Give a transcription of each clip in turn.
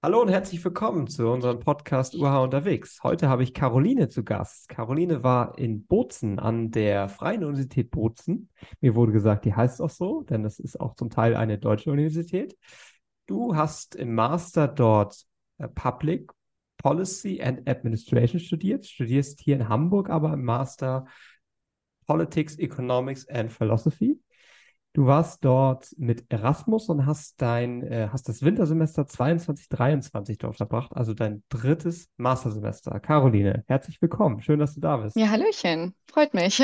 Hallo und herzlich willkommen zu unserem Podcast UH unterwegs. Heute habe ich Caroline zu Gast. Caroline war in Bozen an der Freien Universität Bozen. Mir wurde gesagt, die heißt auch so, denn das ist auch zum Teil eine deutsche Universität. Du hast im Master dort Public Policy and Administration studiert, studierst hier in Hamburg aber im Master Politics, Economics and Philosophy. Du warst dort mit Erasmus und hast das Wintersemester 22, 23 dort verbracht, also dein drittes Mastersemester. Caroline, herzlich willkommen. Schön, dass du da bist. Ja, Hallöchen. Freut mich.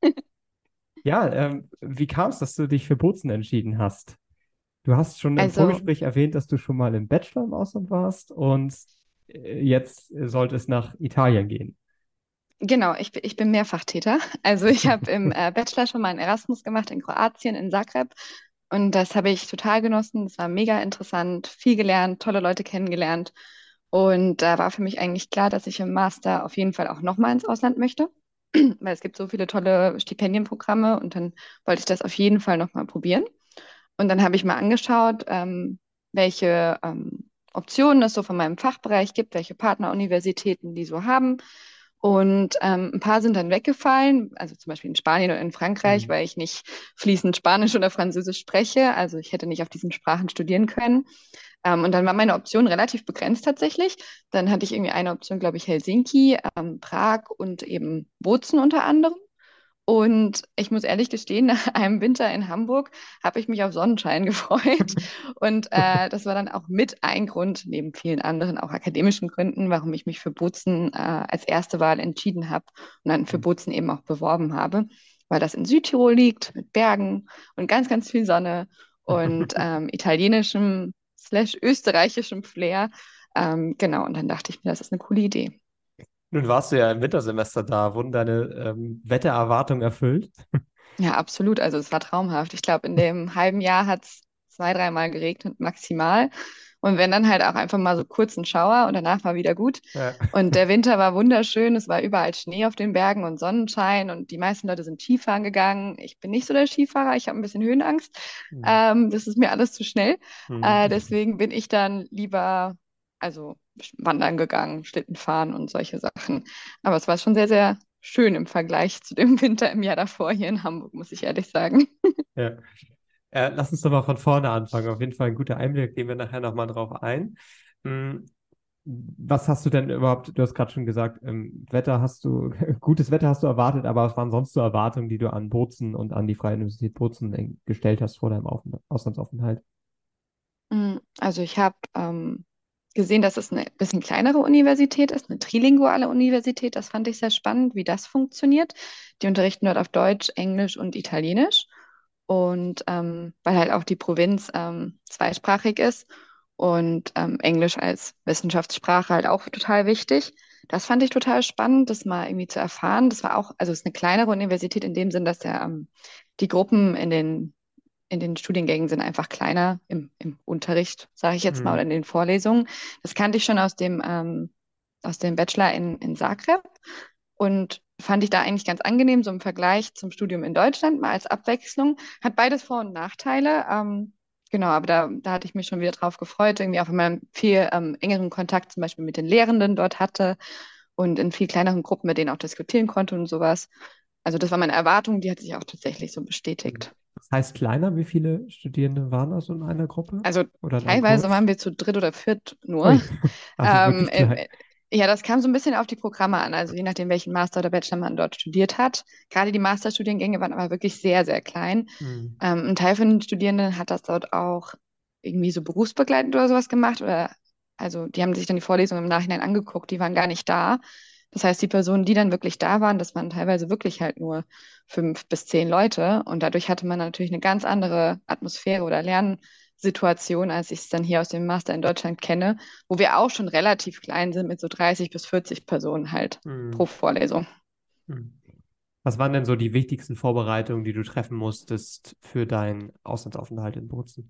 Ja, wie kam es, dass du dich für Bozen entschieden hast? Du hast schon im Also, Vorgespräch erwähnt, dass du schon mal im Bachelor im Ausland warst und jetzt sollte es nach Italien gehen. genau, ich bin Mehrfachtäter. Also, ich habe im Bachelor schon mal einen Erasmus gemacht in Kroatien, in Zagreb. Und das habe ich total genossen. Das war mega interessant, viel gelernt, tolle Leute kennengelernt. Und da war für mich eigentlich klar, dass ich im Master auf jeden Fall auch nochmal ins Ausland möchte, weil es gibt so viele tolle Stipendienprogramme und dann wollte ich das auf jeden Fall nochmal probieren. Und dann habe ich mal angeschaut, welche Optionen es so von meinem Fachbereich gibt, welche Partneruniversitäten die so haben. Und ein paar sind dann weggefallen, also zum Beispiel in Spanien oder in Frankreich, Hm. weil ich nicht fließend Spanisch oder Französisch spreche. Also ich hätte nicht auf diesen Sprachen studieren können. Und dann war meine Option relativ begrenzt tatsächlich. Dann hatte ich irgendwie eine Option, glaube ich, Helsinki, Prag und eben Bozen unter anderem. Und ich muss ehrlich gestehen, nach einem Winter in Hamburg habe ich mich auf Sonnenschein gefreut. Und das war dann auch mit ein Grund, neben vielen anderen, auch akademischen Gründen, warum ich mich für Bozen als erste Wahl entschieden habe und dann für Bozen eben auch beworben habe, weil das in Südtirol liegt, mit Bergen und ganz, ganz viel Sonne und italienischem slash österreichischem Flair. Genau, und dann dachte ich mir, das ist eine coole Idee. Nun warst du ja im Wintersemester da. Wurden deine Wettererwartungen erfüllt? Ja, absolut. Also es war traumhaft. Ich glaube, in dem halben Jahr hat es zwei, dreimal geregnet, maximal. Und wenn dann halt auch einfach mal so kurz ein Schauer und danach war wieder gut. Ja. Und der Winter war wunderschön. Es war überall Schnee auf den Bergen und Sonnenschein. Und die meisten Leute sind Skifahren gegangen. Ich bin nicht so der Skifahrer. Ich habe ein bisschen Höhenangst. Hm. Das ist mir alles zu schnell. Hm. Deswegen bin ich dann lieber, also wandern gegangen, Schlitten fahren und solche Sachen. Aber es war schon sehr, sehr schön im Vergleich zu dem Winter im Jahr davor hier in Hamburg, muss ich ehrlich sagen. Ja. Lass uns doch mal von vorne anfangen. Auf jeden Fall ein guter Einblick, gehen wir nachher nochmal drauf ein. Hm, Was hast du denn überhaupt, du hast gerade schon gesagt, gutes Wetter hast du erwartet, aber was waren sonst so Erwartungen, die du an Bozen und an die Freie Universität Bozen gestellt hast vor deinem Auslandsaufenthalt? Also ich habe gesehen, dass es eine bisschen kleinere Universität ist, eine trilinguale Universität. Das fand ich sehr spannend, wie das funktioniert. Die unterrichten dort auf Deutsch, Englisch und Italienisch. Und weil halt auch die Provinz zweisprachig ist und Englisch als Wissenschaftssprache halt auch total wichtig. Das fand ich total spannend, das mal irgendwie zu erfahren. Das war auch, also es ist eine kleinere Universität in dem Sinn, dass die Gruppen in den Studiengängen sind einfach kleiner im Unterricht, sage ich jetzt mal, oder Hm. in den Vorlesungen. Das kannte ich schon aus dem Bachelor in Zagreb und fand ich da eigentlich ganz angenehm, so im Vergleich zum Studium in Deutschland, mal als Abwechslung. Hat beides Vor- und Nachteile. Genau, aber da hatte ich mich schon wieder drauf gefreut, irgendwie auch wenn man viel engeren Kontakt zum Beispiel mit den Lehrenden dort hatte und in viel kleineren Gruppen mit denen auch diskutieren konnte und sowas. Also das war meine Erwartung, die hat sich auch tatsächlich so bestätigt. Das heißt kleiner, wie viele Studierende waren da so in einer Gruppe Also oder in einem teilweise Kurs? waren wir zu dritt oder viert nur. Ui, also Ähm, wirklich äh, klein. äh, ja, das kam so ein bisschen auf die Programme an, also je nachdem, welchen Master oder Bachelor man dort studiert hat. Gerade die Masterstudiengänge waren aber wirklich sehr, sehr klein. Hm. Ein Teil von den Studierenden hat das dort auch irgendwie so berufsbegleitend oder sowas gemacht. Oder also die haben sich dann die Vorlesungen im Nachhinein angeguckt, die waren gar nicht da. Das heißt, die Personen, die dann wirklich da waren, das waren teilweise wirklich halt nur 5 bis 10 Leute. Und dadurch hatte man natürlich eine ganz andere Atmosphäre oder Lernsituation, als ich es dann hier aus dem Master in Deutschland kenne, wo wir auch schon relativ klein sind mit so 30 bis 40 Personen halt pro Hm. Vorlesung. Hm. Was waren denn so die wichtigsten Vorbereitungen, die du treffen musstest für deinen Auslandsaufenthalt in Bozen?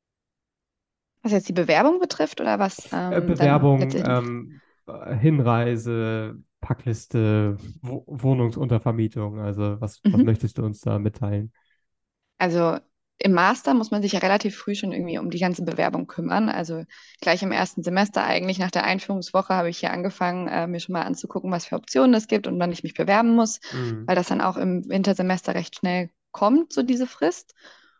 Was jetzt die Bewerbung betrifft oder was dann Bewerbung, letztendlich? Hinreise, Packliste, Wohnungsuntervermietung. Also was möchtest du uns da mitteilen? Also im Master muss man sich ja relativ früh schon irgendwie um die ganze Bewerbung kümmern. Also gleich im ersten Semester eigentlich nach der Einführungswoche habe ich hier angefangen, mir schon mal anzugucken, was für Optionen es gibt und wann ich mich bewerben muss, Mhm. weil das dann auch im Wintersemester recht schnell kommt, so diese Frist.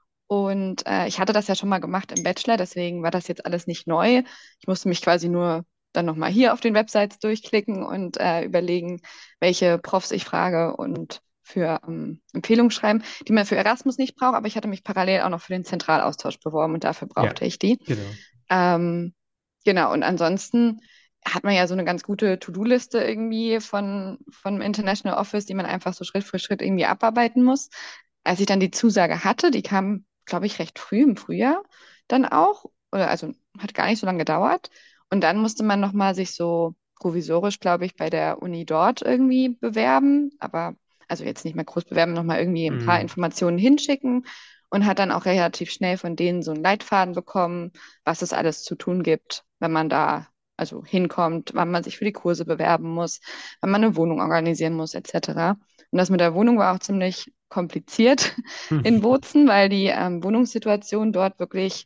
Und ich hatte das ja schon mal gemacht im Bachelor, deswegen war das jetzt alles nicht neu. Ich musste mich quasi nur dann nochmal hier auf den Websites durchklicken und überlegen, welche Profs ich frage und für Empfehlungen schreiben, die man für Erasmus nicht braucht, aber ich hatte mich parallel auch noch für den Zentralaustausch beworben und dafür Ja, brauchte ich die. genau. Ähm, genau, und ansonsten hat man ja so eine ganz gute To-Do-Liste irgendwie vom International Office, die man einfach so Schritt für Schritt irgendwie abarbeiten muss. Als ich dann die Zusage hatte, die kam, glaube ich, recht früh im Frühjahr dann auch, oder also hat gar nicht so lange gedauert. Und dann musste man nochmal sich so provisorisch, glaube ich, bei der Uni dort irgendwie bewerben, aber also jetzt nicht mehr groß bewerben, nochmal irgendwie ein paar Mhm. Informationen hinschicken und hat dann auch relativ schnell von denen so einen Leitfaden bekommen, was es alles zu tun gibt, wenn man da also hinkommt, wann man sich für die Kurse bewerben muss, wann man eine Wohnung organisieren muss, etc. Und das mit der Wohnung war auch ziemlich kompliziert in Bozen, weil die Wohnungssituation dort wirklich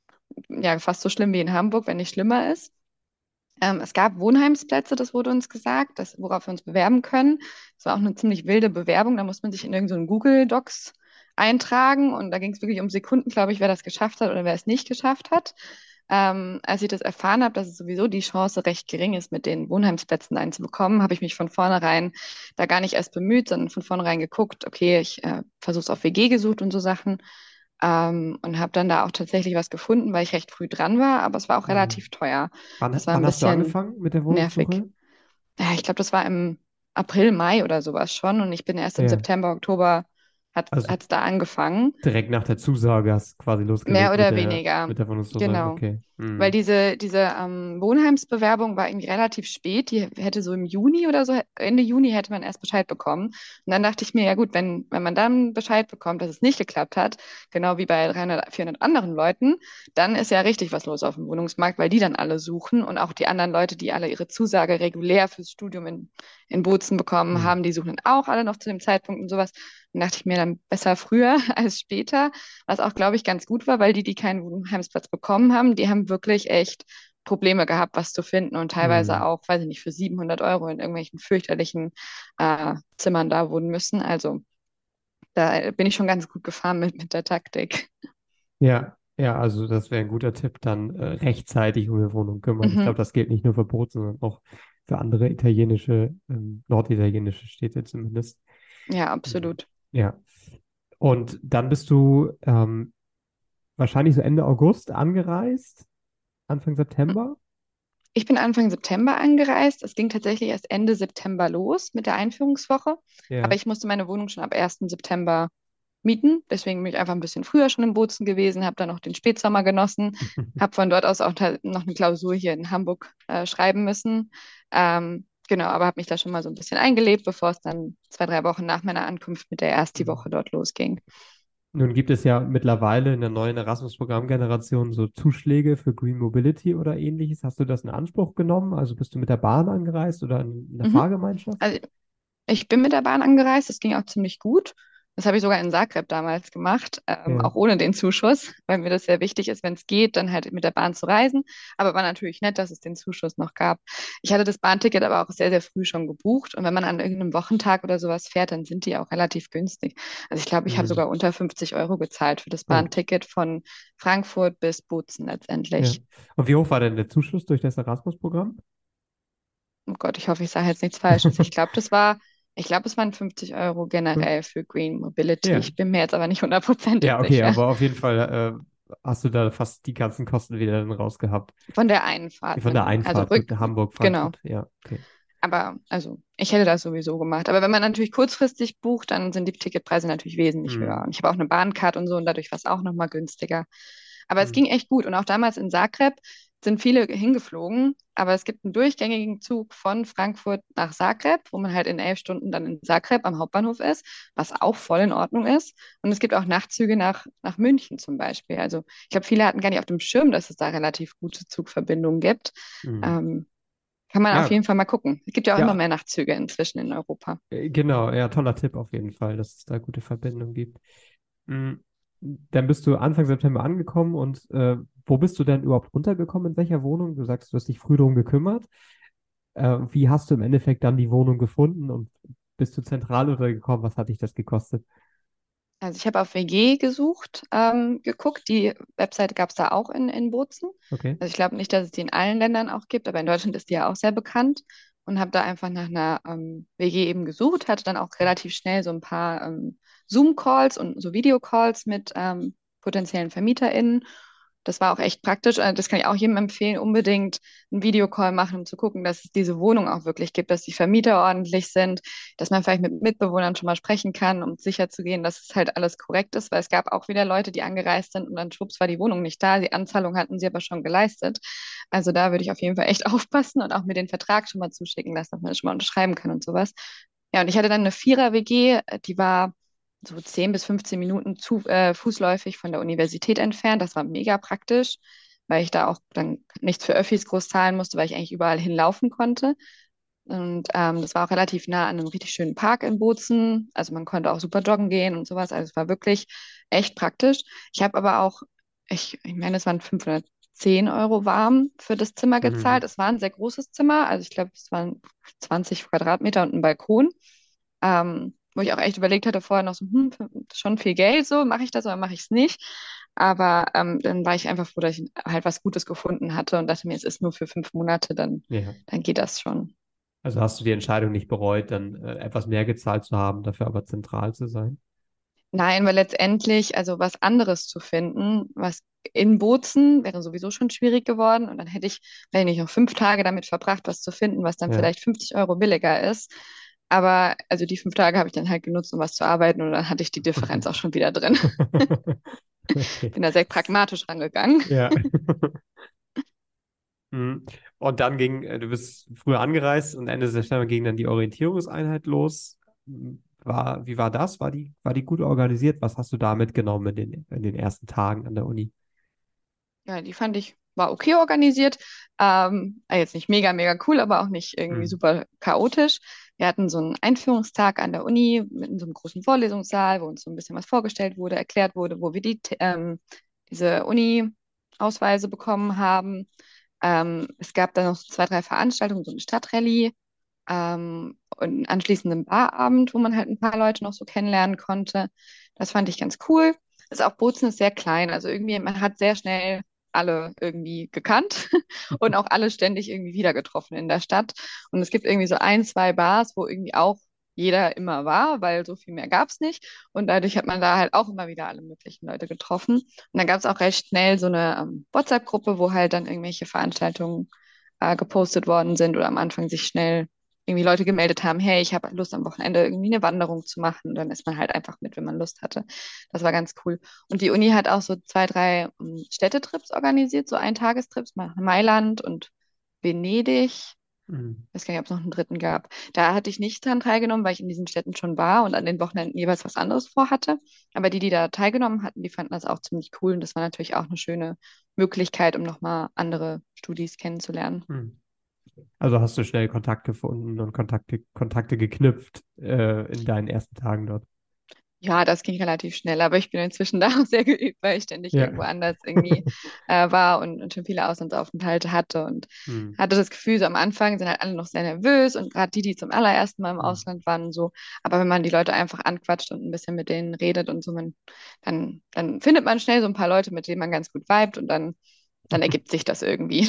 ja fast so schlimm wie in Hamburg, wenn nicht schlimmer ist. Es gab Wohnheimsplätze, das wurde uns gesagt, worauf wir uns bewerben können. Es war auch eine ziemlich wilde Bewerbung, da muss man sich in irgendeinen so Google Docs eintragen und da ging es wirklich um Sekunden, glaube ich, wer das geschafft hat oder wer es nicht geschafft hat. Als ich das erfahren habe, dass es sowieso die Chance recht gering ist, mit den Wohnheimsplätzen einzubekommen, habe ich mich von vornherein da gar nicht erst bemüht, sondern von vornherein geguckt, okay, ich versuche es auf WG gesucht und so Sachen. Und habe dann da auch tatsächlich was gefunden, weil ich recht früh dran war, aber es war auch Mhm. relativ teuer. Wann, Das war ein wann hast du bisschen angefangen mit der nervig. Wohnungssuche? Ja, ich glaube, das war im April, Mai oder sowas schon und ich bin erst im Ja, September, Oktober also hat's da angefangen. direkt nach der Zusage hast du quasi Mehr losgelegt oder weniger, mit der Wohnungssuche. genau. Okay. Weil Mhm. diese Wohnheimsbewerbung war irgendwie relativ spät. Die hätte so im Juni oder so, Ende Juni hätte man erst Bescheid bekommen. Und dann dachte ich mir, ja gut, wenn man dann Bescheid bekommt, dass es nicht geklappt hat, genau wie bei 300, 400 anderen Leuten, dann ist ja richtig was los auf dem Wohnungsmarkt, weil die dann alle suchen und auch die anderen Leute, die alle ihre Zusage regulär fürs Studium in Bozen bekommen Mhm. haben, die suchen dann auch alle noch zu dem Zeitpunkt und sowas. Dann dachte ich mir dann besser früher als später. Was auch, glaube ich, ganz gut war, weil die keinen Wohnheimsplatz bekommen haben, die haben wirklich echt Probleme gehabt, was zu finden und teilweise Mhm. auch, weiß ich nicht, für 700 € in irgendwelchen fürchterlichen Zimmern da wohnen müssen. Also da bin ich schon ganz gut gefahren mit der Taktik. Ja, ja, also das wäre ein guter Tipp, dann rechtzeitig um eine Wohnung kümmern. Ich glaube, Mhm. das gilt nicht nur für Bozen, sondern auch für andere italienische, norditalienische Städte zumindest. Ja, Mhm. absolut. Ja. Und dann bist du wahrscheinlich so Ende August angereist, Anfang September. Ich bin Anfang September angereist. Es ging tatsächlich erst Ende September los mit der Einführungswoche. Aber Ja. ich musste meine Wohnung schon ab 1. September mieten. Deswegen bin ich einfach ein bisschen früher schon in Bozen gewesen, habe dann noch den Spätsommer genossen, habe von dort aus auch noch eine Klausur hier in Hamburg schreiben müssen. Genau, aber habe mich da schon mal so ein bisschen eingelebt, bevor es dann 2, 3 Wochen nach meiner Ankunft mit der Ersti-Woche dort losging. Nun gibt es ja mittlerweile in der neuen Erasmus-Programm-Generation so Zuschläge für Green Mobility oder ähnliches. Hast du das in Anspruch genommen? Also bist du mit der Bahn angereist oder in einer Mhm. Fahrgemeinschaft? Also ich bin mit der Bahn angereist, das ging auch ziemlich gut. Das habe ich sogar in Zagreb damals gemacht, Ja. auch ohne den Zuschuss, weil mir das sehr wichtig ist, wenn es geht, dann halt mit der Bahn zu reisen. Aber war natürlich nett, dass es den Zuschuss noch gab. Ich hatte das Bahnticket aber auch sehr, sehr früh schon gebucht. Und wenn man an irgendeinem Wochentag oder sowas fährt, dann sind die auch relativ günstig. Also ich glaube, ich habe Hm. sogar unter 50 € gezahlt für das Oh, Bahnticket von Frankfurt bis Bozen ja. letztendlich. Und wie hoch war denn der Zuschuss durch das Erasmus-Programm? Oh Gott, ich hoffe, ich sage jetzt nichts Falsches. Ich glaube, es waren 50 € generell für Green Mobility. Ja. Ich bin mir jetzt aber nicht hundertprozentig Ja, okay, sicher. aber auf jeden Fall hast du da fast die ganzen Kosten wieder dann rausgehabt. Von der einen Fahrt, Von der also Einfahrt, gut, genau. Hamburg-Frankfurt. Ja, okay. Aber also, ich hätte das sowieso gemacht. Aber wenn man natürlich kurzfristig bucht, dann sind die Ticketpreise natürlich wesentlich höher. Hm. Und ich habe auch eine Bahncard und so und dadurch war es auch nochmal günstiger. Aber es Hm. ging echt gut. Und auch damals in Zagreb sind viele hingeflogen. Aber es gibt einen durchgängigen Zug von Frankfurt nach Zagreb, wo man halt in 11 Stunden dann in Zagreb am Hauptbahnhof ist, was auch voll in Ordnung ist. Und es gibt auch Nachtzüge nach München zum Beispiel. Also ich glaube, viele hatten gar nicht auf dem Schirm, dass es da relativ gute Zugverbindungen gibt. Hm. Ähm, kann man auf Ja, jeden Fall mal gucken. Es gibt ja auch immer ja, mehr Nachtzüge inzwischen in Europa. genau, ja, toller Tipp auf jeden Fall, dass es da gute Verbindungen gibt. Hm. dann bist du Anfang September angekommen und wo bist du denn überhaupt runtergekommen? In welcher Wohnung? Du sagst, du hast dich früh darum gekümmert. Wie hast du im Endeffekt dann die Wohnung gefunden und bist du zentral untergekommen? Was hat dich das gekostet? Also ich habe auf WG gesucht, geguckt. Die Webseite gab es da auch in Bozen. Okay. Also ich glaube nicht, dass es die in allen Ländern auch gibt, aber in Deutschland ist die ja auch sehr bekannt. Und habe da einfach nach einer WG eben gesucht, hatte dann auch relativ schnell so ein paar Zoom-Calls und so Videocalls mit potenziellen VermieterInnen. Das war auch echt praktisch. Das kann ich auch jedem empfehlen, unbedingt einen Videocall machen, um zu gucken, dass es diese Wohnung auch wirklich gibt, dass die Vermieter ordentlich sind, dass man vielleicht mit Mitbewohnern schon mal sprechen kann, um sicher zu gehen, dass es halt alles korrekt ist, weil es gab auch wieder Leute, die angereist sind und dann schwupps war die Wohnung nicht da. Die Anzahlung hatten sie aber schon geleistet. Also da würde ich auf jeden Fall echt aufpassen und auch mir den Vertrag schon mal zuschicken lassen, dass man das schon mal unterschreiben kann und sowas. Ja, und ich hatte dann eine Vierer-WG, die war so 10 bis 15 Minuten fußläufig von der Universität entfernt. Das war mega praktisch, weil ich da auch dann nichts für Öffis groß zahlen musste, weil ich eigentlich überall hinlaufen konnte. Und das war auch relativ nah an einem richtig schönen Park in Bozen. Also man konnte auch super joggen gehen und sowas. Also es war wirklich echt praktisch. Ich habe aber auch, ich meine, es waren 510 € warm für das Zimmer gezahlt. Mhm. Es war ein sehr großes Zimmer. Also ich glaube, es waren 20 Quadratmeter und ein Balkon. Wo ich auch echt überlegt hatte vorher noch so, schon viel Geld, so mache ich das oder mache ich es nicht. Aber dann war ich einfach froh, dass ich halt was Gutes gefunden hatte und dachte mir, es ist nur für 5 Monate, Ja. dann geht das schon. Also hast du die Entscheidung nicht bereut, dann etwas mehr gezahlt zu haben, dafür aber zentral zu sein? Nein, weil letztendlich, also was anderes zu finden, was in Bozen wäre sowieso schon schwierig geworden. Und dann hätte ich, wenn ich noch 5 Tage damit verbracht, was zu finden, was dann Ja. vielleicht 50 € billiger ist. Aber also die 5 Tage habe ich dann halt genutzt, um was zu arbeiten und dann hatte ich die Differenz auch schon wieder drin. Okay. Bin da sehr pragmatisch rangegangen. Ja. Mhm. Und dann du bist früher angereist und Ende September ging dann die Orientierungseinheit los. Wie war das? War die gut organisiert? Was hast du da mitgenommen in den ersten Tagen an der Uni? Ja, die fand ich, war okay organisiert. Jetzt nicht mega, mega cool, aber auch nicht irgendwie Mhm. super chaotisch. Wir hatten so einen Einführungstag an der Uni mit in so einem großen Vorlesungssaal, wo uns so ein bisschen was vorgestellt wurde, erklärt wurde, wo wir diese Uni-Ausweise bekommen haben. Es gab dann noch so 2, 3 Veranstaltungen, so eine Stadtrallye und einen anschließenden Barabend, wo man halt ein paar Leute noch so kennenlernen konnte. Das fand ich ganz cool. Auch Bozen ist sehr klein, also irgendwie man hat sehr schnell alle irgendwie gekannt und auch alle ständig irgendwie wieder getroffen in der Stadt. Und es gibt irgendwie so ein, zwei Bars, wo irgendwie auch jeder immer war, weil so viel mehr gab es nicht. Und dadurch hat man da halt auch immer wieder alle möglichen Leute getroffen. Und dann gab es auch recht schnell so eine WhatsApp-Gruppe, wo halt dann irgendwelche Veranstaltungen gepostet worden sind oder am Anfang sich schnell irgendwie Leute gemeldet haben, hey, ich habe Lust am Wochenende irgendwie eine Wanderung zu machen. Und dann ist man halt einfach mit, wenn man Lust hatte. Das war ganz cool. Und die Uni hat auch so 2, 3 Städtetrips organisiert, so Eintagestrips nach Mailand und Venedig. Mhm. Ich weiß gar nicht, ob es noch einen dritten gab. Da hatte ich nicht dran teilgenommen, weil ich in diesen Städten schon war und an den Wochenenden jeweils was anderes vorhatte. Aber die da teilgenommen hatten, die fanden das auch ziemlich cool. Und das war natürlich auch eine schöne Möglichkeit, um nochmal andere Studis kennenzulernen. Mhm. Also hast du schnell Kontakt gefunden und Kontakte geknüpft in deinen ersten Tagen dort. Ja, das ging relativ schnell, aber ich bin inzwischen da auch sehr geübt, weil ich ständig Ja. irgendwo anders irgendwie war und schon viele Auslandsaufenthalte hatte und Mhm. hatte das Gefühl, so am Anfang sind halt alle noch sehr nervös und gerade die, die zum allerersten Mal im Mhm. Ausland waren und so. Aber wenn man die Leute einfach anquatscht und ein bisschen mit denen redet und so, dann findet man schnell so ein paar Leute, mit denen man ganz gut vibet und dann ergibt sich das irgendwie.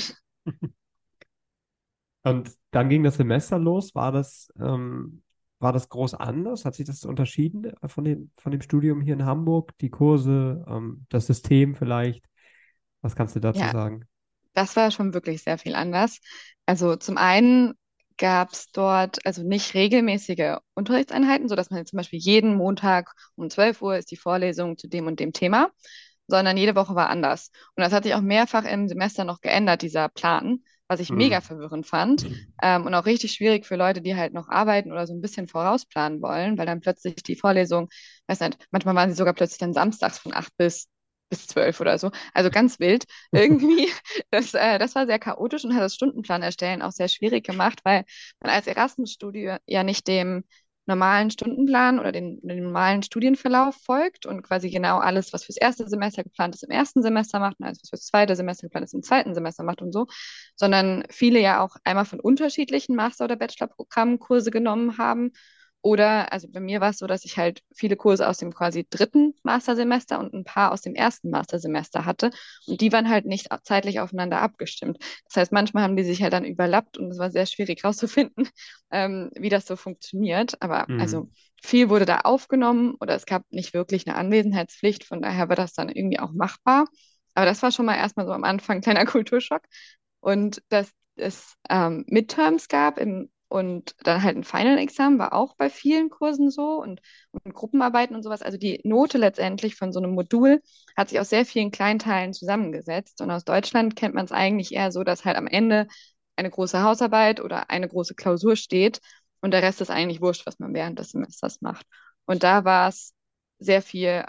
Und dann ging das Semester los. War das groß anders? Hat sich das unterschieden von dem Studium hier in Hamburg? Die Kurse, das System vielleicht? Was kannst du dazu Ja, sagen? das war schon wirklich sehr viel anders. Also zum einen gab es dort also nicht regelmäßige Unterrichtseinheiten, sodass man jetzt zum Beispiel jeden Montag um 12 Uhr ist die Vorlesung zu dem und dem Thema, sondern jede Woche war anders. Und das hat sich auch mehrfach im Semester noch geändert, dieser Plan, was ich mega Mhm. verwirrend fand und auch richtig schwierig für Leute, die halt noch arbeiten oder so ein bisschen vorausplanen wollen, weil dann plötzlich die Vorlesung, weiß nicht, manchmal waren sie sogar plötzlich dann samstags von 8 bis 12 oder so. Also ganz wild. Irgendwie, das war sehr chaotisch und hat das Stundenplan erstellen auch sehr schwierig gemacht, weil man als Erasmus-Studie ja nicht dem normalen Stundenplan oder den normalen Studienverlauf folgt und quasi genau alles, was fürs erste Semester geplant ist, im ersten Semester macht und alles, was fürs zweite Semester geplant ist, im zweiten Semester macht und so, sondern viele ja auch einmal von unterschiedlichen Master- oder Bachelorprogrammen Kurse genommen haben. Oder, also bei mir war es so, dass ich halt viele Kurse aus dem quasi dritten Mastersemester und ein paar aus dem ersten Mastersemester hatte. Und die waren halt nicht zeitlich aufeinander abgestimmt. Das heißt, manchmal haben die sich halt dann überlappt und es war sehr schwierig rauszufinden, wie das so funktioniert. Aber Mhm. also viel wurde da aufgenommen oder es gab nicht wirklich eine Anwesenheitspflicht. Von daher war das dann irgendwie auch machbar. Aber das war schon mal erstmal so am Anfang ein kleiner Kulturschock. Und dass es Midterms gab und dann halt ein Final-Examen war auch bei vielen Kursen so und Gruppenarbeiten und sowas. Also die Note letztendlich von so einem Modul hat sich aus sehr vielen Kleinteilen zusammengesetzt. Und aus Deutschland kennt man es eigentlich eher so, dass halt am Ende eine große Hausarbeit oder eine große Klausur steht und der Rest ist eigentlich wurscht, was man während des Semesters macht. Und da war es sehr viel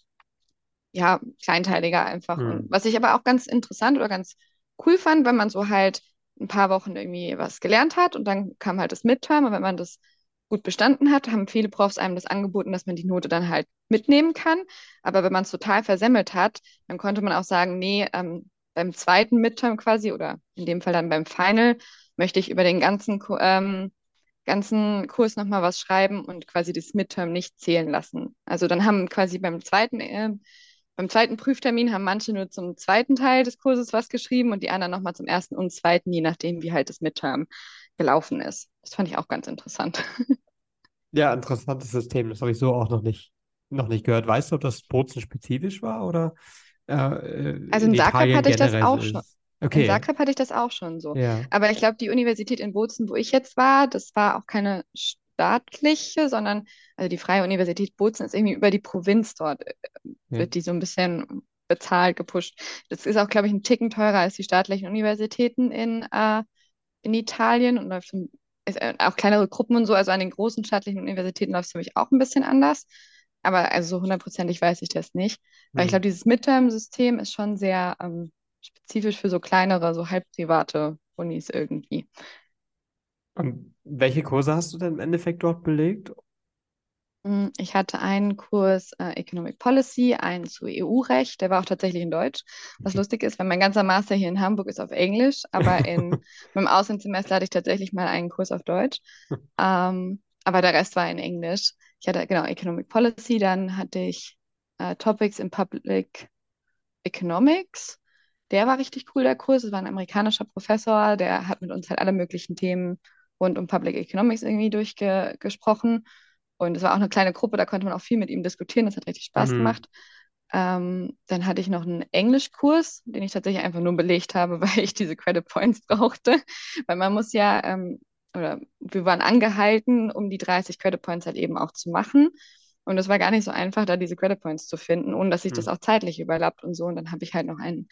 ja, kleinteiliger einfach. Und Mhm. was ich aber auch ganz interessant oder ganz cool fand, wenn man so halt ein paar Wochen irgendwie was gelernt hat und dann kam halt das Midterm und wenn man das gut bestanden hat, haben viele Profs einem das angeboten, dass man die Note dann halt mitnehmen kann. Aber wenn man es total versemmelt hat, dann konnte man auch sagen, nee, beim zweiten Midterm quasi oder in dem Fall dann beim Final möchte ich über den ganzen Kurs nochmal was schreiben und quasi das Midterm nicht zählen lassen. Also dann haben quasi beim zweiten Prüftermin haben manche nur zum zweiten Teil des Kurses was geschrieben und die anderen nochmal zum ersten und zweiten, je nachdem, wie halt das Midterm gelaufen ist. Das fand ich auch ganz interessant. Ja, interessantes System. Das habe ich so auch noch nicht gehört. Weißt du, ob das Bozen-spezifisch war oder Also in in Zagreb Italien hatte ich das generell so auch schon. ist? In Okay, Zagreb hatte ich das auch schon so. ja. Aber ich glaube, die Universität in Bozen, wo ich jetzt war, das war auch keine staatliche, sondern also die Freie Universität Bozen ist irgendwie über die Provinz dort, Okay. wird die so ein bisschen bezahlt, gepusht. Das ist auch, glaube ich, ein Ticken teurer als die staatlichen Universitäten in Italien und läuft auch kleinere Gruppen und so. Also an den großen staatlichen Universitäten läuft es für mich auch ein bisschen anders. Aber also so hundertprozentig weiß ich das nicht. Weil ich Hm. glaube, dieses Midterm-System ist schon sehr spezifisch für so kleinere, so halbprivate Unis irgendwie. Und welche Kurse hast du denn im Endeffekt dort belegt? Ich hatte einen Kurs Economic Policy, einen zu EU-Recht, der war auch tatsächlich in Deutsch. Was Okay. lustig ist, weil mein ganzer Master hier in Hamburg ist auf Englisch, aber in meinem Auslandssemester hatte ich tatsächlich mal einen Kurs auf Deutsch. Aber der Rest war in Englisch. Ich hatte genau Economic Policy, dann hatte ich Topics in Public Economics. Der war richtig cool, der Kurs. Es war ein amerikanischer Professor, der hat mit uns halt alle möglichen Themen rund um Public Economics irgendwie durchgesprochen. Und es war auch eine kleine Gruppe, da konnte man auch viel mit ihm diskutieren. Das hat richtig Spaß Mhm. gemacht. Dann hatte ich noch einen Englischkurs, den ich tatsächlich einfach nur belegt habe, weil ich diese Credit Points brauchte. Weil man muss ja, oder wir waren angehalten, um die 30 Credit Points halt eben auch zu machen. Und es war gar nicht so einfach, da diese Credit Points zu finden, ohne dass sich das Hm. auch zeitlich überlappt und so. Und dann habe ich halt noch einen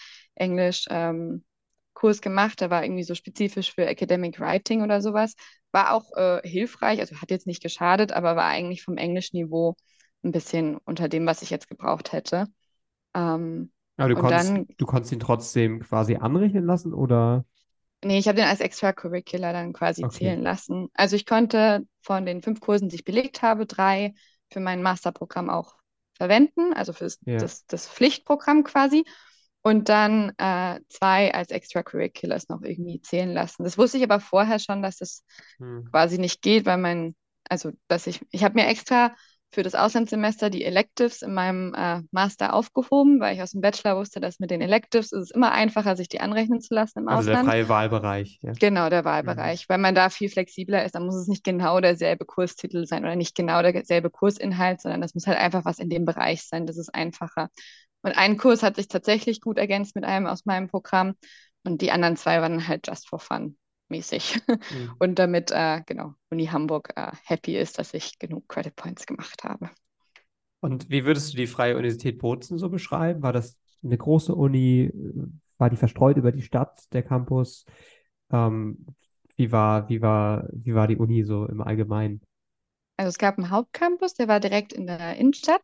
Englisch-Kurs gemacht, der war irgendwie so spezifisch für Academic Writing oder sowas. War auch hilfreich, also hat jetzt nicht geschadet, aber war eigentlich vom Englischniveau ein bisschen unter dem, was ich jetzt gebraucht hätte. Ähm, Aber du und konntest, dann, du konntest ihn trotzdem quasi anrechnen lassen oder? nee, ich habe den als Extracurricular dann quasi Okay. zählen lassen. Also ich konnte von den 5 Kursen, die ich belegt habe, 3 für mein Masterprogramm auch verwenden, also für Ja. das Pflichtprogramm quasi. Und dann 2 als Extracurriculars noch irgendwie zählen lassen. Das wusste ich aber vorher schon, dass das Hm. quasi nicht geht, weil also dass ich habe mir extra für das Auslandssemester die Electives in meinem Master aufgehoben, weil ich aus dem Bachelor wusste, dass mit den Electives ist es immer einfacher, sich die anrechnen zu lassen im Also der Ausland. freie Wahlbereich, ja. Genau, der Mhm. Wahlbereich, weil man da viel flexibler ist. Da muss es nicht genau derselbe Kurstitel sein oder nicht genau derselbe Kursinhalt, sondern das muss halt einfach was in dem Bereich sein. Das ist einfacher. Und ein Kurs hat sich tatsächlich gut ergänzt mit einem aus meinem Programm und die anderen 2 waren halt just for fun mäßig. Mhm. Und damit, genau, Uni Hamburg happy ist, dass ich genug Credit Points gemacht habe. Und wie würdest du die Freie Universität Bozen so beschreiben? War das eine große Uni? War die verstreut über die Stadt, der Campus? Ähm, wie war die Uni so im Allgemeinen? Also es gab einen Hauptcampus, der war direkt in der Innenstadt.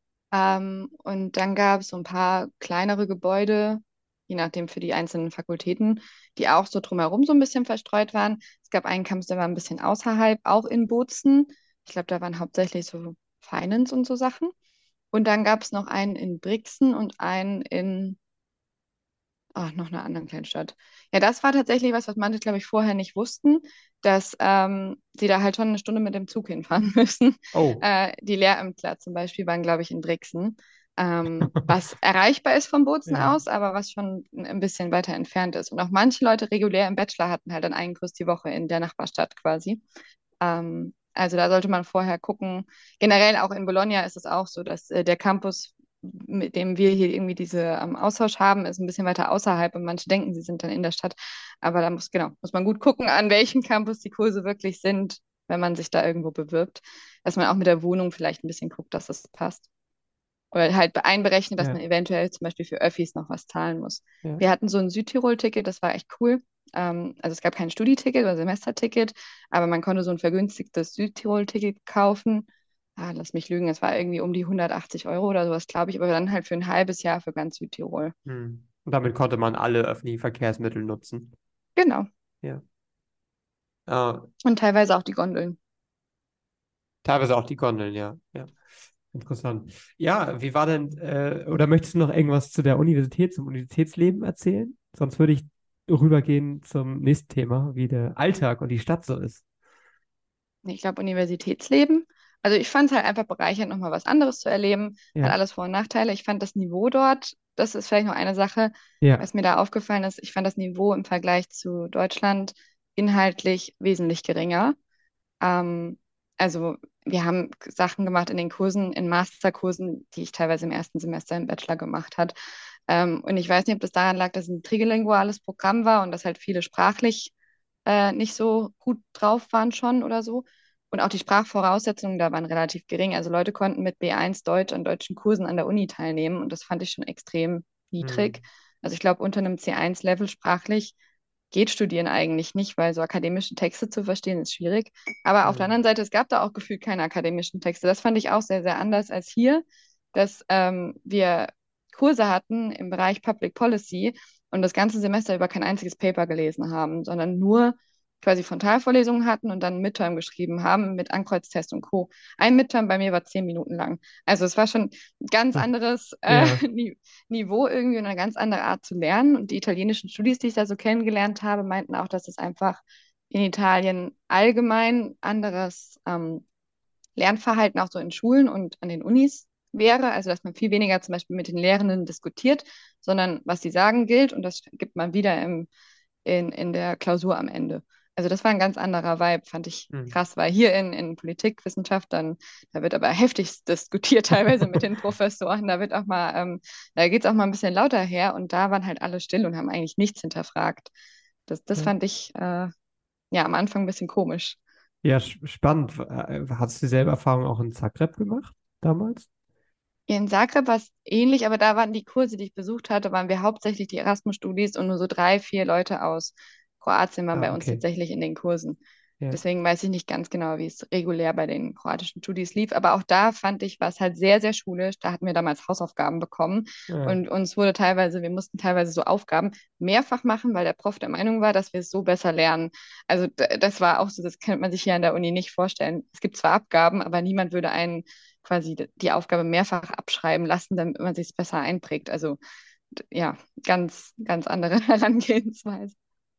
Und dann gab es so ein paar kleinere Gebäude, je nachdem für die einzelnen Fakultäten, die auch so drumherum so ein bisschen verstreut waren. Es gab einen Campus, der war ein bisschen außerhalb, auch in Bozen. Ich glaube, da waren hauptsächlich so Finance und so Sachen. Und dann gab es noch einen in Brixen und einen in noch einer anderen Kleinstadt. Ja, das war tatsächlich was, was manche, glaube ich, vorher nicht wussten, dass sie da halt schon eine Stunde mit dem Zug hinfahren müssen. Oh, Die Lehrämtler zum Beispiel waren, glaube ich, in Brixen, was erreichbar ist von Bozen ja, aus, aber was schon ein bisschen weiter entfernt ist. Und auch manche Leute regulär im Bachelor hatten halt dann einen Kurs die Woche in der Nachbarstadt quasi. Also da sollte man vorher gucken. Generell auch in Bologna ist es auch so, dass der Campus, mit dem wir hier irgendwie diese Austausch haben, ist ein bisschen weiter außerhalb und manche denken, sie sind dann in der Stadt. Aber da muss man gut gucken, an welchem Campus die Kurse wirklich sind, wenn man sich da irgendwo bewirbt. Dass man auch mit der Wohnung vielleicht ein bisschen guckt, dass das passt. Oder halt einberechnet, dass man ja, eventuell zum Beispiel für Öffis noch was zahlen muss. ja. Wir hatten so ein Südtirol-Ticket, das war echt cool. Also es gab kein Studieticket oder Semesterticket, aber man konnte so ein vergünstigtes Südtirol-Ticket kaufen. Lass mich lügen, es war irgendwie um die 180 € oder sowas, glaube ich, aber dann halt für ein halbes Jahr für ganz Südtirol. Hm. Und damit konnte man alle öffentlichen Verkehrsmittel nutzen. Genau. Ja. Äh, Und teilweise auch die Gondeln. Teilweise auch die Gondeln, ja. Ja. Interessant. Ja, wie war denn, oder möchtest du noch irgendwas zu der Universität, zum Universitätsleben erzählen? Sonst würde ich rübergehen zum nächsten Thema, wie der Alltag und die Stadt so ist. Ich glaube, Universitätsleben. Also ich fand es halt einfach bereichernd, nochmal was anderes zu erleben. Hat Ja, alles Vor- und Nachteile. Ich fand das Niveau dort, das ist vielleicht noch eine Sache, ja. was mir da aufgefallen ist. Ich fand das Niveau im Vergleich zu Deutschland inhaltlich wesentlich geringer. Ähm, also wir haben Sachen gemacht in den Kursen, in Masterkursen, die ich teilweise im ersten Semester im Bachelor gemacht hat. Und ich weiß nicht, ob das daran lag, dass es ein trilinguales Programm war und dass halt viele sprachlich nicht so gut drauf waren schon oder so. Und auch die Sprachvoraussetzungen da waren relativ gering. Also Leute konnten mit B1 Deutsch an deutschen Kursen an der Uni teilnehmen und das fand ich schon extrem niedrig. Hm. Also ich glaube, unter einem C1-Level sprachlich geht Studieren eigentlich nicht, weil so akademische Texte zu verstehen ist schwierig. Aber auf der Hm. anderen Seite, es gab da auch gefühlt keine akademischen Texte. Das fand ich auch sehr, sehr anders als hier, dass wir Kurse hatten im Bereich Public Policy und das ganze Semester über kein einziges Paper gelesen haben, sondern nur quasi Frontalvorlesungen hatten und dann einen Midterm geschrieben haben mit Ankreuztest und Co. Ein Midterm bei mir war 10 Minuten lang. Also es war schon ein ganz anderes Ja, Niveau irgendwie und eine ganz andere Art zu lernen. Und die italienischen Studis, die ich da so kennengelernt habe, meinten auch, dass es einfach in Italien allgemein anderes Lernverhalten auch so in Schulen und an den Unis wäre. Also, dass man viel weniger zum Beispiel mit den Lehrenden diskutiert, sondern was sie sagen gilt und das gibt man wieder in der Klausur am Ende. Also das war ein ganz anderer Vibe, fand ich hm. krass, weil hier in Politikwissenschaft dann, da wird aber heftig diskutiert teilweise mit den Professoren, da geht es auch mal ein bisschen lauter her und da waren halt alle still und haben eigentlich nichts hinterfragt. Das Ja, fand ich ja am Anfang ein bisschen komisch. ja, spannend. Hast du dieselbe Erfahrung auch in Zagreb gemacht damals? In Zagreb war es ähnlich, aber da waren die Kurse, die ich besucht hatte, waren wir hauptsächlich die Erasmus-Studis und nur so 3, 4 Leute aus Kroatien waren Ah, bei uns okay. tatsächlich in den Kursen. Ja, Deswegen weiß ich nicht ganz genau, wie es regulär bei den kroatischen Studis lief. Aber auch da fand ich, war es halt sehr, sehr schulisch. Da hatten wir damals Hausaufgaben bekommen ja, und wir mussten teilweise so Aufgaben mehrfach machen, weil der Prof der Meinung war, dass wir es so besser lernen. Also das war auch so, das könnte man sich hier an der Uni nicht vorstellen. Es gibt zwar Abgaben, aber niemand würde einen quasi die Aufgabe mehrfach abschreiben lassen, damit man sich es besser einprägt. Also ja, ganz, ganz andere Herangehensweise.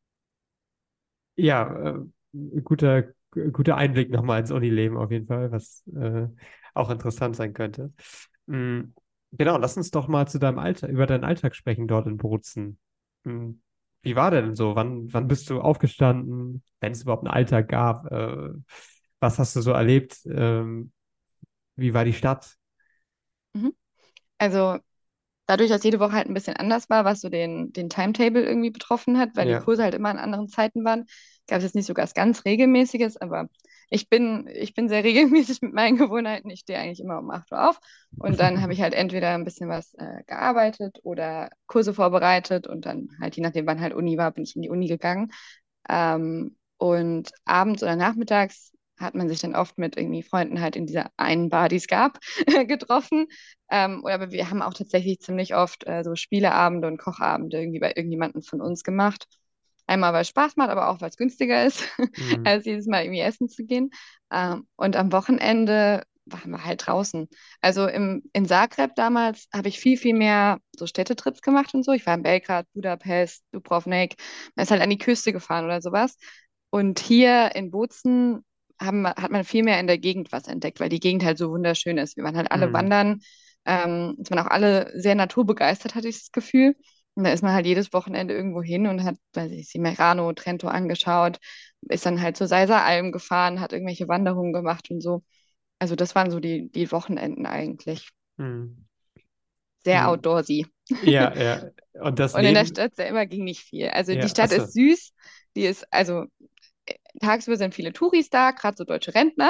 ja, guter Einblick nochmal ins Unileben auf jeden Fall, was auch interessant sein könnte. Mm, genau, lass uns doch mal zu deinem Alltag, über deinen Alltag sprechen dort in Bozen. Mm, wie war der denn so? Wann bist du aufgestanden, wenn es überhaupt einen Alltag gab? Was hast du so erlebt? Wie war die Stadt? Mhm. Also dadurch, dass jede Woche halt ein bisschen anders war, was so den Timetable irgendwie betroffen hat, weil die Ja. Kurse halt immer an anderen Zeiten waren, gab es jetzt nicht so was ganz Regelmäßiges, aber ich bin sehr regelmäßig mit meinen Gewohnheiten. Ich stehe eigentlich immer um 8 Uhr auf und dann habe ich halt entweder ein bisschen was gearbeitet oder Kurse vorbereitet und dann halt, je nachdem, wann halt Uni war, bin ich in die Uni gegangen. Und abends oder nachmittags hat man sich dann oft mit irgendwie Freunden halt in dieser einen Bar, die es gab, getroffen. Aber wir haben auch tatsächlich ziemlich oft so Spieleabende und Kochabende irgendwie bei irgendjemandem von uns gemacht. Einmal, weil es Spaß macht, aber auch, weil es günstiger ist, Mhm. als jedes Mal irgendwie essen zu gehen. Und am Wochenende waren wir halt draußen. Also in Zagreb damals habe ich viel, viel mehr so Städtetrips gemacht und so. Ich war in Belgrad, Budapest, Dubrovnik. Man ist halt an die Küste gefahren oder sowas. Und hier in Bozen hat man viel mehr in der Gegend was entdeckt, weil die Gegend halt so wunderschön ist. Wir waren halt alle Mhm. wandern. Es waren auch alle sehr naturbegeistert, hatte ich das Gefühl. Und da ist man halt jedes Wochenende irgendwo hin und hat, weiß ich, Simerano, Trento angeschaut, ist dann halt zur Seiser Alm gefahren, hat irgendwelche Wanderungen gemacht und so. Also das waren so die Wochenenden eigentlich. Mhm. Sehr Mhm. outdoorsy. Ja, ja. Und das Und in der Leben, Stadt selber ging nicht viel. Also die ja, Stadt achso. ist süß, die ist, also tagsüber sind viele Touris da, gerade so deutsche Rentner.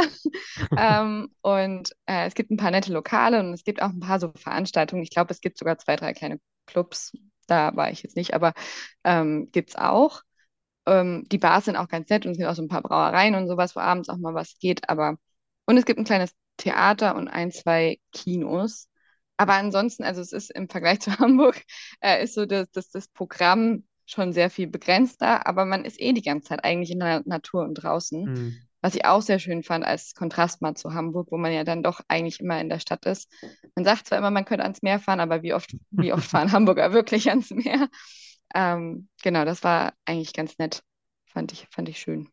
Und es gibt ein paar nette Lokale und es gibt auch ein paar so Veranstaltungen. Ich glaube, es gibt sogar zwei, drei kleine Clubs. Da war ich jetzt nicht, aber gibt es auch. Die Bars sind auch ganz nett und es gibt auch so ein paar Brauereien und sowas, wo abends auch mal was geht. Und es gibt ein kleines Theater und ein, zwei Kinos. Aber ansonsten, also es ist im Vergleich zu Hamburg, ist so das Programm schon sehr viel begrenzter, aber man ist eh die ganze Zeit eigentlich in der Natur und draußen. Mhm. Was ich auch sehr schön fand als Kontrast mal zu Hamburg, wo man ja dann doch eigentlich immer in der Stadt ist. Man sagt zwar immer, man könnte ans Meer fahren, aber wie oft fahren Hamburger wirklich ans Meer? Genau, das war eigentlich ganz nett. Fand ich schön.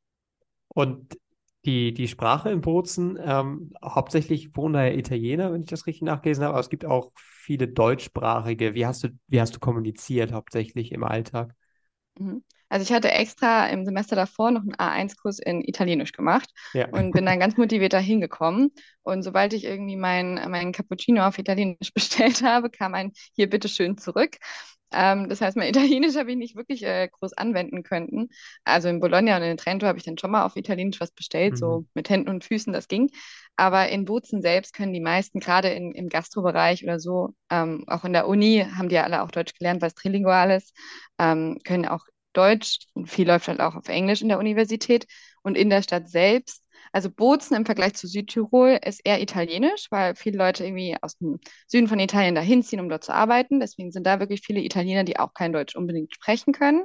Und die Sprache in Bozen, hauptsächlich wohnen da ja Italiener, wenn ich das richtig nachgelesen habe, aber es gibt auch viele deutschsprachige. Wie hast du kommuniziert hauptsächlich im Alltag? Mhm. Also ich hatte extra im Semester davor noch einen A1-Kurs in Italienisch gemacht Ja. und bin dann ganz motiviert da hingekommen. Und sobald ich irgendwie mein Cappuccino auf Italienisch bestellt habe, kam ein hier bitteschön zurück. Das heißt, mein Italienisch habe ich nicht wirklich groß anwenden können. Also in Bologna und in Trento habe ich dann schon mal auf Italienisch was bestellt, Mhm. so mit Händen und Füßen, das ging. Aber in Bozen selbst können die meisten, gerade im Gastrobereich oder so, auch in der Uni, haben die ja alle auch Deutsch gelernt, weil es trilingual ist, können auch Deutsch und viel läuft halt auch auf Englisch in der Universität und in der Stadt selbst. Also Bozen im Vergleich zu Südtirol ist eher italienisch, weil viele Leute irgendwie aus dem Süden von Italien dahin ziehen, um dort zu arbeiten. Deswegen sind da wirklich viele Italiener, die auch kein Deutsch unbedingt sprechen können.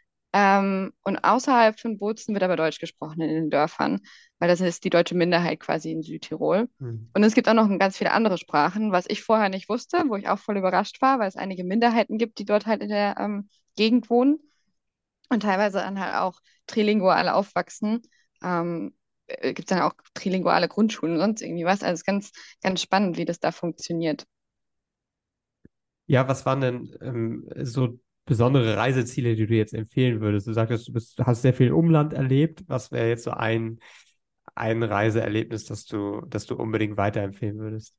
Und außerhalb von Bozen wird aber Deutsch gesprochen in den Dörfern, weil das ist die deutsche Minderheit quasi in Südtirol. Mhm. Und es gibt auch noch ganz viele andere Sprachen, was ich vorher nicht wusste, wo ich auch voll überrascht war, weil es einige Minderheiten gibt, die dort halt in der Gegend wohnen und teilweise dann halt auch trilingual aufwachsen. Gibt es dann auch trilinguale Grundschulen und sonst irgendwie was. Also es ist ganz, ganz spannend, wie das da funktioniert. Ja, was waren denn so besondere Reiseziele, die du jetzt empfehlen würdest? Du sagtest, du hast sehr viel im Umland erlebt. Was wäre jetzt so ein Reiseerlebnis, das du unbedingt weiterempfehlen würdest?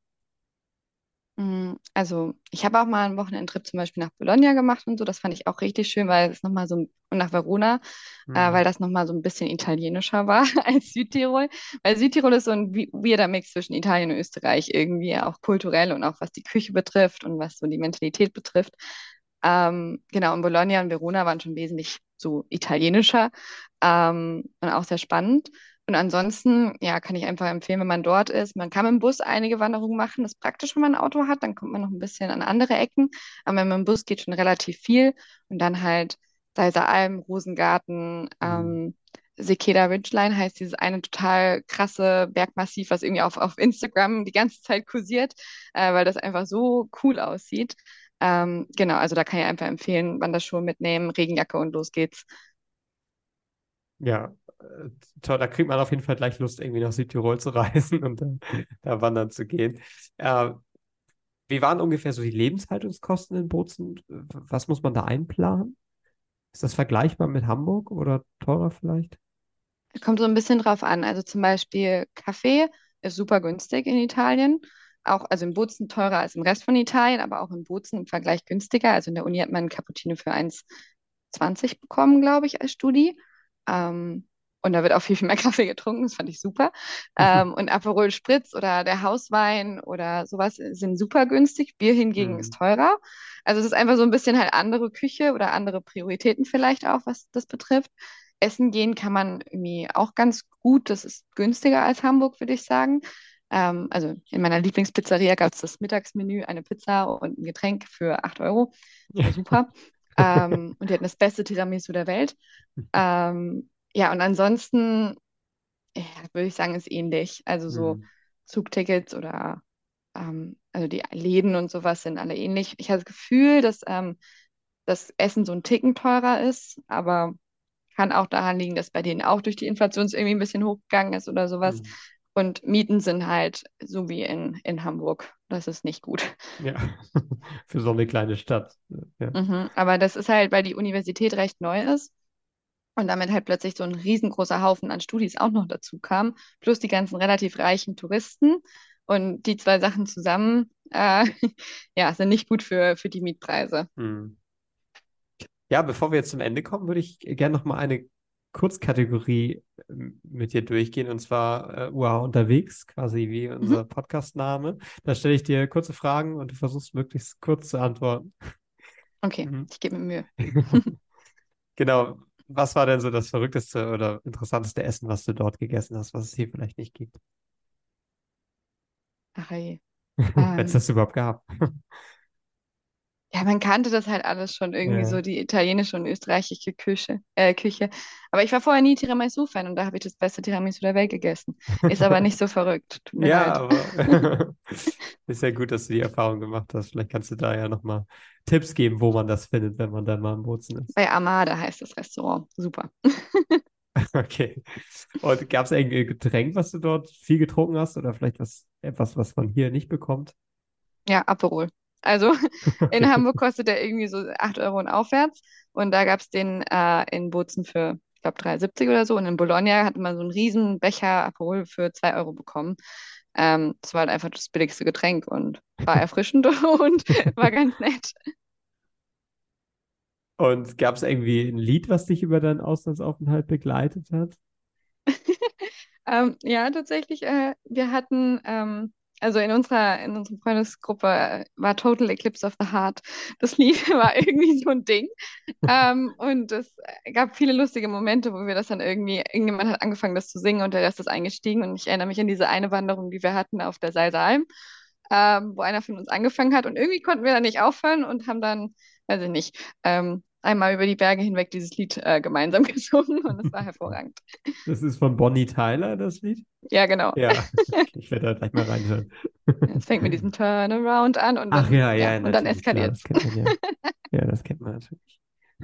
Also, ich habe auch mal einen Wochenendtrip zum Beispiel nach Bologna gemacht und so. Das fand ich auch richtig schön, weil es nochmal so, und nach Verona, weil Mhm. das nochmal so ein bisschen italienischer war als Südtirol. Weil Südtirol ist so ein weirder Mix zwischen Italien und Österreich irgendwie, auch kulturell und auch was die Küche betrifft und was so die Mentalität betrifft. Genau, und Bologna und Verona waren schon wesentlich so italienischer und auch sehr spannend. Und ansonsten, ja, kann ich einfach empfehlen, wenn man dort ist. Man kann mit dem Bus einige Wanderungen machen. Das ist praktisch, wenn man ein Auto hat. Dann kommt man noch ein bisschen an andere Ecken. Aber wenn man mit dem Bus geht, schon relativ viel. Und dann halt Seiser Alm, Rosengarten, Mhm. Sekeda Ridgeline heißt dieses eine total krasse Bergmassiv, was irgendwie auf Instagram die ganze Zeit kursiert, weil das einfach so cool aussieht. Genau, also da kann ich einfach empfehlen, Wanderschuhe mitnehmen, Regenjacke und los geht's. Ja, toll, da kriegt man auf jeden Fall gleich Lust, irgendwie nach Südtirol zu reisen und da wandern zu gehen. Äh, Wie waren ungefähr so die Lebenshaltungskosten in Bozen? Was muss man da einplanen? Ist das vergleichbar mit Hamburg oder teurer vielleicht? Kommt so ein bisschen drauf an. Also zum Beispiel Kaffee ist super günstig in Italien. Auch, also in Bozen teurer als im Rest von Italien, aber auch in Bozen im Vergleich günstiger. Also in der Uni hat man einen Cappuccino für 1,20 bekommen, glaube ich, als Studi. Ähm, und da wird auch viel, viel mehr Kaffee getrunken. Das fand ich super. Und Aperol Spritz oder der Hauswein oder sowas sind super günstig. Bier hingegen ist Hm. teurer. Also es ist einfach so ein bisschen halt andere Küche oder andere Prioritäten vielleicht auch, was das betrifft. Essen gehen kann man irgendwie auch ganz gut. Das ist günstiger als Hamburg, würde ich sagen. Also in meiner Lieblingspizzeria gab es das Mittagsmenü, eine Pizza und ein Getränk für 8 Euro. Das war super. Und die hatten das beste Tiramisu der Welt. Ja, und ansonsten, ja, würde ich sagen, ist ähnlich. Also so Hm. Zugtickets oder also die Läden und sowas sind alle ähnlich. Ich habe das Gefühl, dass das Essen so ein Ticken teurer ist, aber kann auch daran liegen, dass bei denen auch durch die Inflation es irgendwie ein bisschen hochgegangen ist oder sowas. Hm. Und Mieten sind halt so wie in Hamburg. Das ist nicht gut. Ja, für so eine kleine Stadt. Ja. Aber das ist halt, weil die Universität recht neu ist und damit halt plötzlich so ein riesengroßer Haufen an Studis auch noch dazu kam, plus die ganzen relativ reichen Touristen. Und die zwei Sachen zusammen, ja, sind nicht gut für die Mietpreise. Hm. Ja, bevor wir jetzt zum Ende kommen, würde ich gerne noch mal eine Kurzkategorie mit dir durchgehen, und zwar UA unterwegs, quasi wie Mhm. unser Podcast-Name. Da stelle ich dir kurze Fragen und du versuchst möglichst kurz zu antworten. Okay, Mhm. ich gebe mir Mühe. Genau. Was war denn so das verrückteste oder interessanteste Essen, was du dort gegessen hast, was es hier vielleicht nicht gibt? Ach je. Wenn es Ähm, das überhaupt gab. Ja, man kannte das halt alles schon irgendwie Ja. so, die italienische und österreichische Küche. Aber ich war vorher nie Tiramisu-Fan und da habe ich das beste Tiramisu der Welt gegessen. Ist aber nicht so verrückt. Tut mir Ja, leid. aber ist ja gut, dass du die Erfahrung gemacht hast. Vielleicht kannst du da ja nochmal Tipps geben, wo man das findet, wenn man dann mal im Bozen ist. Bei Amada heißt das Restaurant. Super. Okay. Und gab es irgendein Getränk, was du dort viel getrunken hast, oder vielleicht etwas, was man hier nicht bekommt? Ja, Aperol. Also in Okay. Hamburg kostet der irgendwie so 8 Euro und aufwärts. Und da gab es den in Bozen für, ich glaube, 3,70 oder so. Und in Bologna hatte man so einen riesen Becher Aperol für 2 Euro bekommen. Das war halt einfach das billigste Getränk und war erfrischend und war ganz nett. Und gab es irgendwie ein Lied, was dich über deinen Auslandsaufenthalt begleitet hat? Ja, tatsächlich, wir hatten, also in unserer Freundesgruppe war Total Eclipse of the Heart. Das Lied war irgendwie so ein Ding. Und es gab viele lustige Momente, wo wir das dann irgendwie, irgendjemand hat angefangen, das zu singen und der Rest ist eingestiegen. Und ich erinnere mich an diese eine Wanderung, die wir hatten auf der Salzalm, wo einer von uns angefangen hat. Und irgendwie konnten wir dann nicht aufhören und haben dann, weiß ich nicht, einmal über die Berge hinweg dieses Lied gemeinsam gesungen und es war hervorragend. Das ist von Bonnie Tyler, das Lied? Ja, genau. Ja, okay, ich werde da gleich mal reinhören. Es fängt mit diesem Turnaround an und Ach dann, ja, ja, ja, und dann natürlich, klar, das eskaliert's. kennt man ja. Ja, das kennt man natürlich.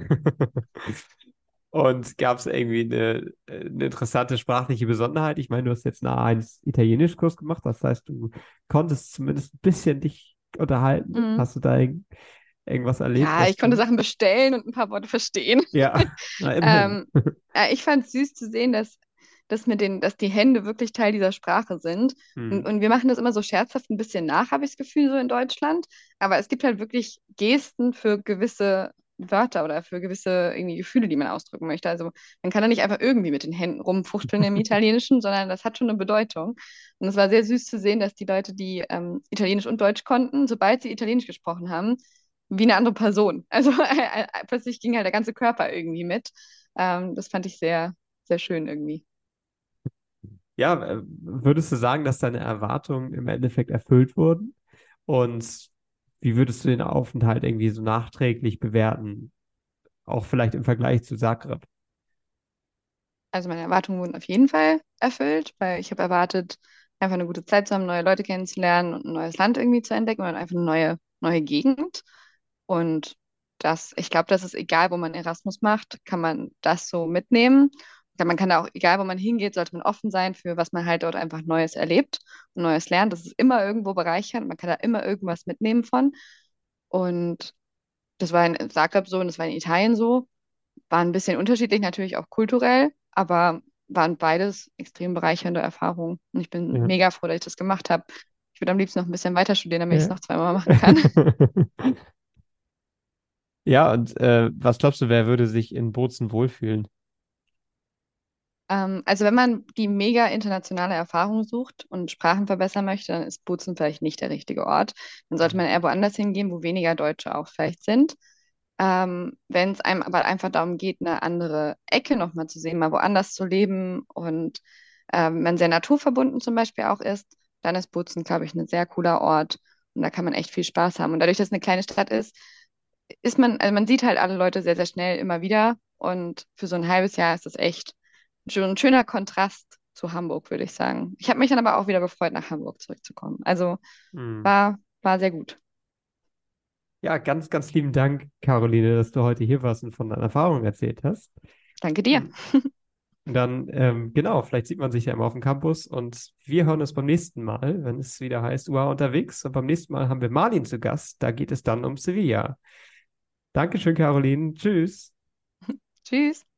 Und gab es irgendwie eine interessante sprachliche Besonderheit? Ich meine, du hast jetzt einen A1 Italienischkurs gemacht, das heißt, du konntest zumindest ein bisschen dich unterhalten. Mhm. Hast du da irgendwas erlebt, Ja, was ich konnte du. Sachen bestellen und ein paar Worte verstehen. Ja, na immerhin. Ähm, Ich fand es süß zu sehen, dass die Hände wirklich Teil dieser Sprache sind. Und, Hm. und wir machen das immer so scherzhaft ein bisschen nach, habe ich das Gefühl, so in Deutschland. Aber es gibt halt wirklich Gesten für gewisse Wörter oder für gewisse irgendwie Gefühle, die man ausdrücken möchte. Also man kann da nicht einfach irgendwie mit den Händen rumfuchteln im Italienischen, sondern das hat schon eine Bedeutung. Und es war sehr süß zu sehen, dass die Leute, die Italienisch und Deutsch konnten, sobald sie Italienisch gesprochen haben, wie eine andere Person. Also plötzlich ging halt der ganze Körper irgendwie mit. Das fand ich sehr, sehr schön irgendwie. Ja, würdest du sagen, dass deine Erwartungen im Endeffekt erfüllt wurden? Und wie würdest du den Aufenthalt irgendwie so nachträglich bewerten? Auch vielleicht im Vergleich zu Zagreb. Also meine Erwartungen wurden auf jeden Fall erfüllt, weil ich habe erwartet, einfach eine gute Zeit zu haben, neue Leute kennenzulernen und ein neues Land irgendwie zu entdecken und einfach eine neue Gegend. Und ich glaube, das ist egal, wo man Erasmus macht, kann man das so mitnehmen. Man kann da auch, egal wo man hingeht, sollte man offen sein für was man halt dort einfach Neues erlebt und Neues lernt. Das ist immer irgendwo bereichernd. Man kann da immer irgendwas mitnehmen von. Und das war in Zagreb so und das war in Italien so. War ein bisschen unterschiedlich, natürlich auch kulturell, aber waren beides extrem bereichernde Erfahrungen. Und ich bin Ja. mega froh, dass ich das gemacht habe. Ich würde am liebsten noch ein bisschen weiter studieren, damit ich es Ja. noch zweimal machen kann. Ja, und was glaubst du, wer würde sich in Bozen wohlfühlen? Also wenn man die mega internationale Erfahrung sucht und Sprachen verbessern möchte, dann ist Bozen vielleicht nicht der richtige Ort. Dann sollte man eher woanders hingehen, wo weniger Deutsche auch vielleicht sind. Wenn es einem aber einfach darum geht, eine andere Ecke nochmal zu sehen, mal woanders zu leben und man sehr naturverbunden zum Beispiel auch ist, dann ist Bozen, glaube ich, ein sehr cooler Ort und da kann man echt viel Spaß haben. Und dadurch, dass es eine kleine Stadt ist, also man sieht halt alle Leute sehr, sehr schnell immer wieder. Und für so ein halbes Jahr ist das echt schon ein schöner Kontrast zu Hamburg, würde ich sagen. Ich habe mich dann aber auch wieder gefreut, nach Hamburg zurückzukommen. Also Hm. war sehr gut. Ja, ganz, ganz lieben Dank, Caroline, dass du heute hier warst und von deinen Erfahrungen erzählt hast. Danke dir. Hm. Und dann, genau, vielleicht sieht man sich ja immer auf dem Campus und wir hören uns beim nächsten Mal, wenn es wieder heißt UA unterwegs. Und beim nächsten Mal haben wir Marlin zu Gast. Da geht es dann um Sevilla. Dankeschön, Caroline. Tschüss. Tschüss.